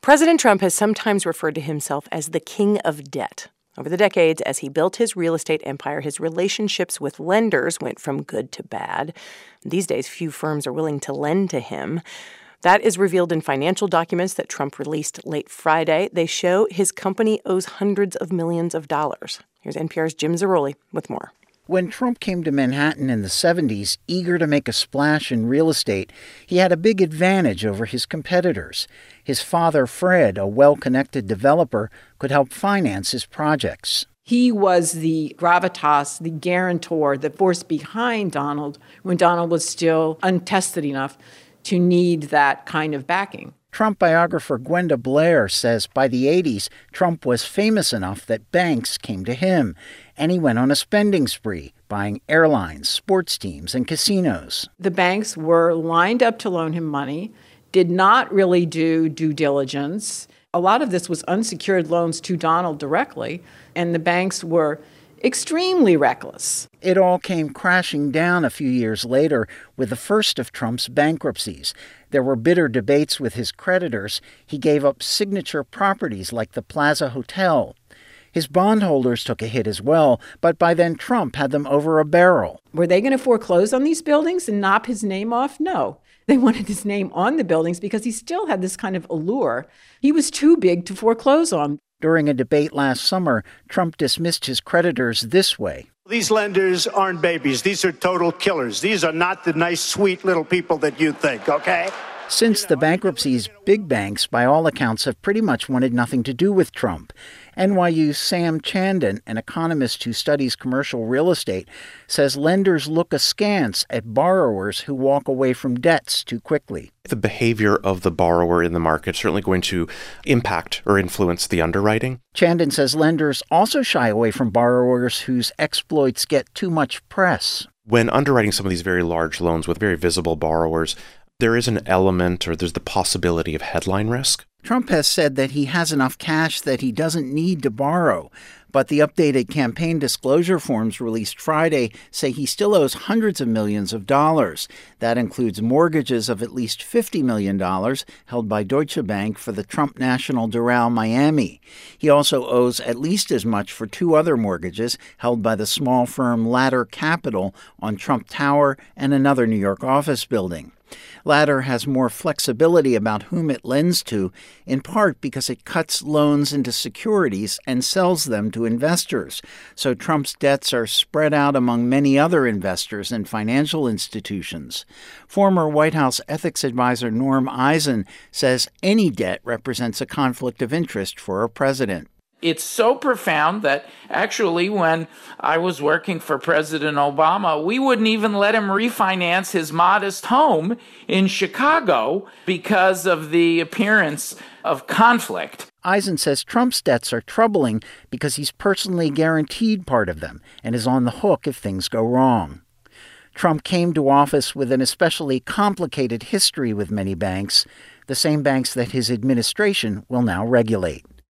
President Trump has sometimes referred to himself as the king of debt. Over the decades, as he built his real estate empire, his relationships with lenders went from good to bad. These days, few firms are willing to lend to him. That is revealed in financial documents that Trump released late Friday. They show his company owes hundreds of millions of dollars. Here's NPR's Jim Zarroli with more. When Trump came to Manhattan in the 70s, eager to make a splash in real estate, he had a big advantage over his competitors. His father, Fred, a well-connected developer, could help finance his projects. He was the gravitas, the guarantor, the force behind Donald when Donald was still untested enough to need that kind of backing. Trump biographer Gwenda Blair says by the 80s, Trump was famous enough that banks came to him, and he went on a spending spree, buying airlines, sports teams, and casinos. The banks were lined up to loan him money, did not really do due diligence. A lot of this was unsecured loans to Donald directly, and the banks were extremely reckless. It all came crashing down a few years later with the first of Trump's bankruptcies. There were bitter debates with his creditors. He gave up signature properties like the Plaza Hotel. His bondholders took a hit as well, but by then Trump had them over a barrel. Were they going to foreclose on these buildings and knock his name off? No. They wanted his name on the buildings because he still had this kind of allure. He was too big to foreclose on. During a debate last summer, Trump dismissed his creditors this way. These lenders aren't babies. These are total killers. These are not the nice, sweet little people that you think, okay? Since the bankruptcies, big banks, by all accounts, have pretty much wanted nothing to do with Trump. NYU's Sam Chandan, an economist who studies commercial real estate, says lenders look askance at borrowers who walk away from debts too quickly. The behavior of the borrower in the market is certainly going to impact or influence the underwriting. Chandan says lenders also shy away from borrowers whose exploits get too much press. When underwriting some of these very large loans with very visible borrowers, there is an element or there's the possibility of headline risk. Trump has said that he has enough cash that he doesn't need to borrow. But the updated campaign disclosure forms released Friday say he still owes hundreds of millions of dollars. That includes mortgages of at least $50 million held by Deutsche Bank for the Trump National Doral Miami. He also owes at least as much for two other mortgages held by the small firm Ladder Capital on Trump Tower and another New York office building. Ladder has more flexibility about whom it lends to, in part because it cuts loans into securities and sells them to investors. So Trump's debts are spread out among many other investors and financial institutions. Former White House ethics advisor Norm Eisen says any debt represents a conflict of interest for a president. It's so profound that actually when I was working for President Obama, we wouldn't even let him refinance his modest home in Chicago because of the appearance of conflict. Eisen says Trump's debts are troubling because he's personally guaranteed part of them and is on the hook if things go wrong. Trump came to office with an especially complicated history with many banks, the same banks that his administration will now regulate.